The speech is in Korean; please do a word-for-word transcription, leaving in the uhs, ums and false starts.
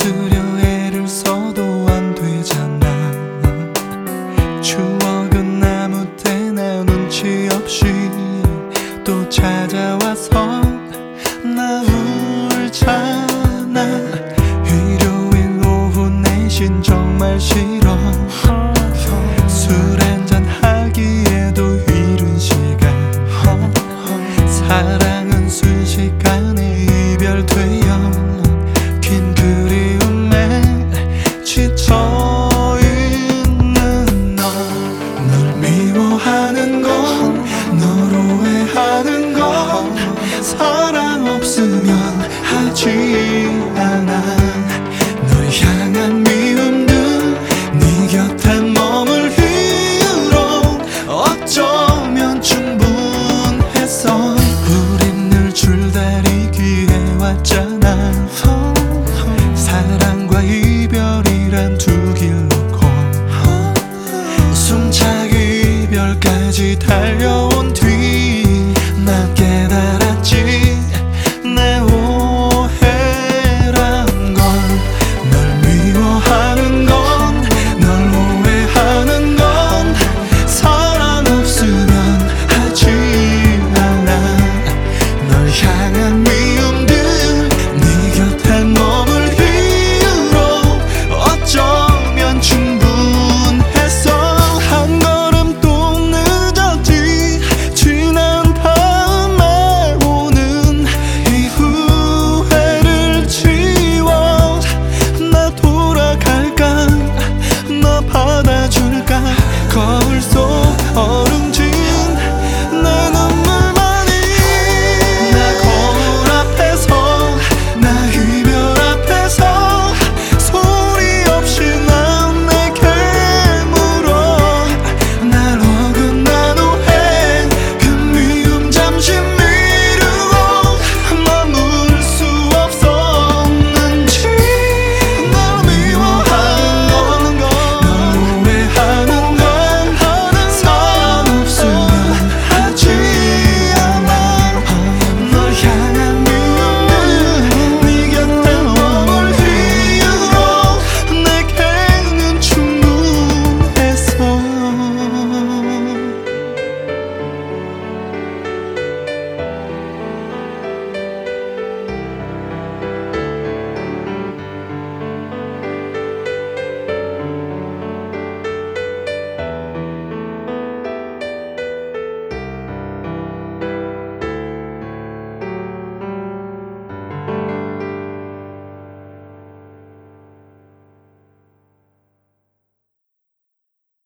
잊으려 애를 써도 안 되잖아. 추억은 아무 때나 눈치 없이 또 찾아와서 나 울잖아. 일요일 오후 내신 정말 싫어. 술 한잔 하기에도 이른 시간. 사랑은 순식간에 이별되어 긴 그리움에 지쳐있는 너. 널 미워하는 건, 널 오해하는 건 사랑 없으면 하지 않아. 널 향한 미움들 네 곁에 머물 이유로 어쩌면 충분했어. 우린 늘 줄다리기 해왔잖아. 사랑과 이별이란 두 길 놓고 숨차게 이별까지 달려